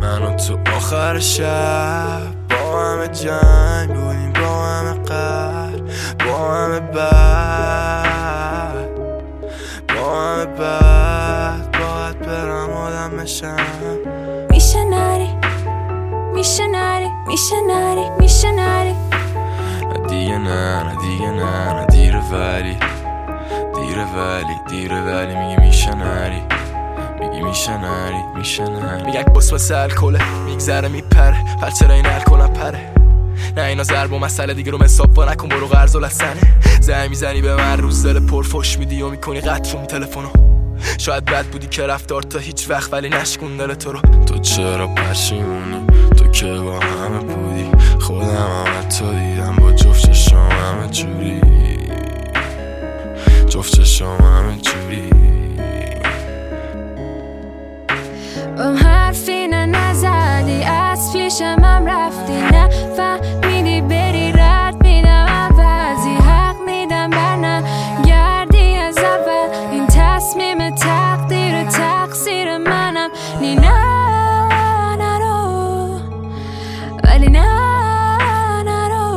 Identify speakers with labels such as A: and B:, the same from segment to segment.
A: من و تو آخر شب با همه جنگ بودیم، با همه قهر، با همه بد، با همه بد. باید برم آدم بشم.
B: میشه نری، میشه نری، میشه نری، میشه نری.
A: نه دیگه نه، نه دیگه نه، نه دیره ولی دیره ولی میگی میشه نری، میگی میشه نری، میشه نری. میگن بس واسه الکله میگذره میپره، پر چرا این الکلم پره؟ نه اینا ضرب و مسئله دیگه رو مساف نکن، برو قرض و لسنه. زنگ میزنی به من روز دل پرفش میدی و میکنی قطع رو می تلفنو. شاید بد بودی که رفتار تا هیچ وقت ولی نشکون دل تو رو. تو چرا پشیمونی؟ تو که با همه بودی، خودم هم تو دیدم با جفت چشم همه جوری، جفت چشم همه جوری.
B: حرفی نزدی، از پیشم هم رفتی، نه فهمیدی بری، رد میدم عوضی، حق میدم برنم گردی از اول. این تصمیم تقدیر تقصیر منم، نی نه نرو ولی نه نرو.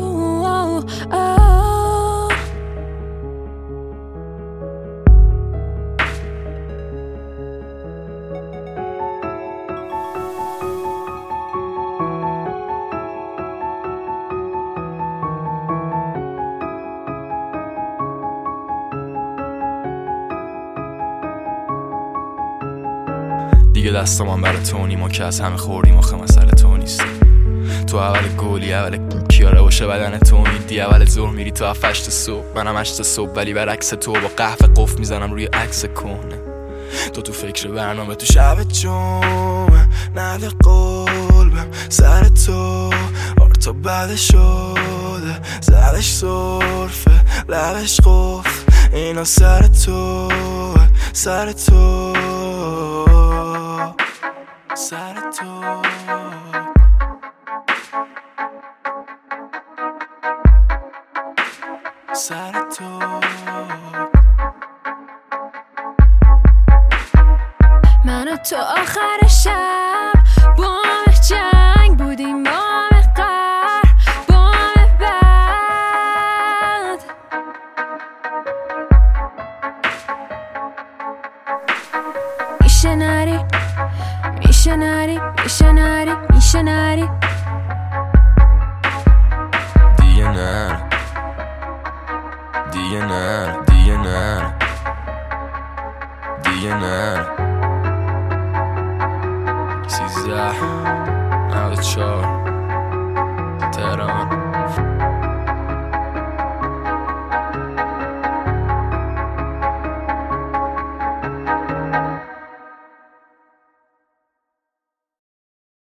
A: دیگه دستم هم برای تو نیما که از همه خوردیم، آخه مسئله تو نیستی. تو اول گلی، اول کیاره باشه بدن تو میدی، اول ظهر میری تو 7-8 صبح، منم 8 صبح ولی برعکس تو با قهوه قفل میزنم روی عکس کنه. تو فکر برنامه تو شب جمعه، نده قلبم سر تو، آرتا بده شده، زدش صرفه لبش قفل، اینا سر تو، سر تو، سر تو. سر تو
B: من و تو آخر شب با همه جنگ بودیم، با همه قهر، با همه بد. میشه نری، میشه نری، میشه نری، میشه نری.
A: دیگه نه، دیگه نه، دیگه نه، دیگه نه. 13 94 تهران.